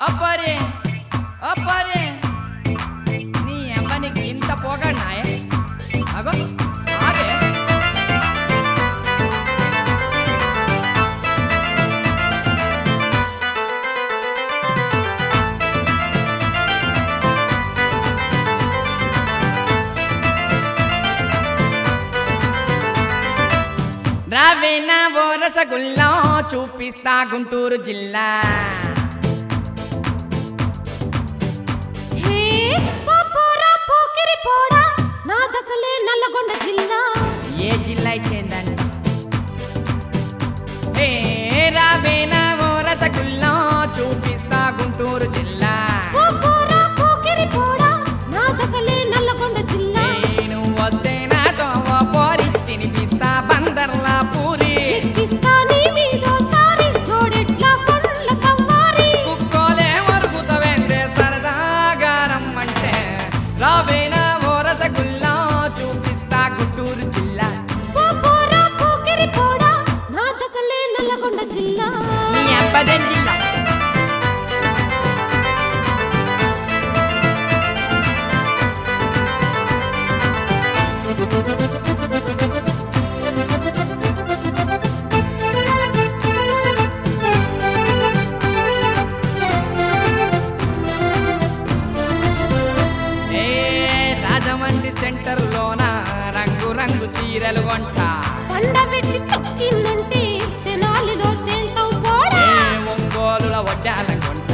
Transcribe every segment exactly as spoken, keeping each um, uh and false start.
అబ్బరే అబ్బరే నీ అమ్మనికి ఇంత పోగన్నాయే అగో ఆగే రావేనా ఓ రసగుల్లా చూపిస్తా గుంటూరు జిల్లా హే పాపోరా పోకిరి పోడా నా దసలే నల్లగొండ జిల్లా ఏ జిల్లా ఇచ్చేందంట హే రావేనా ఓ రసగుల్లా చూపిస్తా గుంటూరు జిల్లా పాపోరా పోకిరి పోడా నా దసలే నల్లగొండ జిల్లా నేను వద్దే నాతో ఓ పోరి తినిపిస్తా బందర్లా పూరి ఎక్కిస్తా నీ మీదోసారి జోడెట్ల కొండల సవారి కుక్కోలే మరుగుతవేందే సరదాగా రమ్మంటే రావేనా ఓ రసగుల్లా చూపిస్తా గుంటూరు జిల్లా పాపోరా పోకిరి పోడా నా దసలే నల్లగొండ జిల్లా నీ అబ్బదేం జిల్లా ఏ రాజమండ్రి సెంటర్ లోన రంగు రంగు సీరలు కొంట పండ పెట్టి తొక్కిందంటే తెనాలిలో తేల్తావు పోడా ఏ ఒంగోలుల వడ్డాల కొంట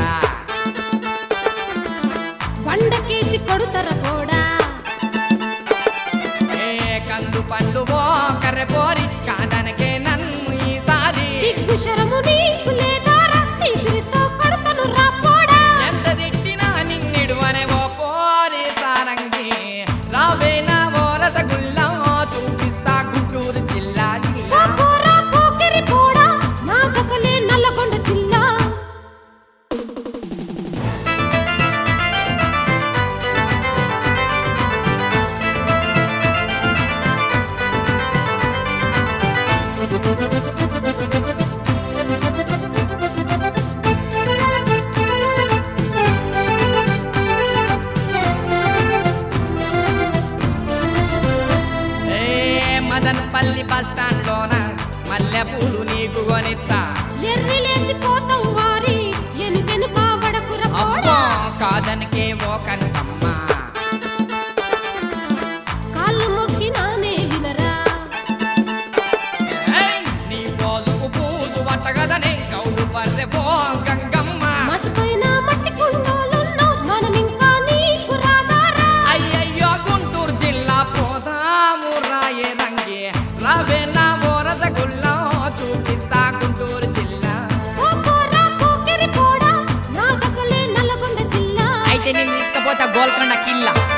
పండకేసి కొడుతర పోడా ఏ కందు పండు ఓ కర్రె పోరి కాదనకే నన్ను ఈసారి సిగ్గు శరము నీకు లేదారా సిగురితో కొడతను రా పోడా ఎంత తిట్టినా నిన్నిడువనే ఓ పోరి సారంగి రావేనా ఓ రసగుల్లా చూపిస్తా గుంటూరు జిల్లా జిల్లా పాపోరా పోకిరి పోడా నా దసలే నల్లగొండ జిల్లా ఏ మదనపల్లి బస్ స్టాండ్ లోన మల్లె పూలు నీకు కొనిస్తా ఎర్రిలేసి పోతావు వారి ఎనుగెను కావడకుర అబ్బో పోడా కాదనకే ఓ కనకమ్మ కాళ్ళు మొక్కినానే వినరా ఏయ్, నీ రోజుకు పూజు పట్టగదనే కౌలు పర్రె ఓ గంగమ్మ మసిపోయిన మట్టి కుండోలున్నో మనమింకా నీకు రాదారా అయ్యయ్యో గుంటూరు జిల్లా పోదాము రాయే రంగే రావేనా ఓ రసగుల్లా చూపిస్తా గుంటూరు జిల్లా పాపోరా పోకిరి పోడా నా దసలే నల్లగొండ జిల్లా అయితే నేను తీసుకపోతా గోల్కొండ కిల్లా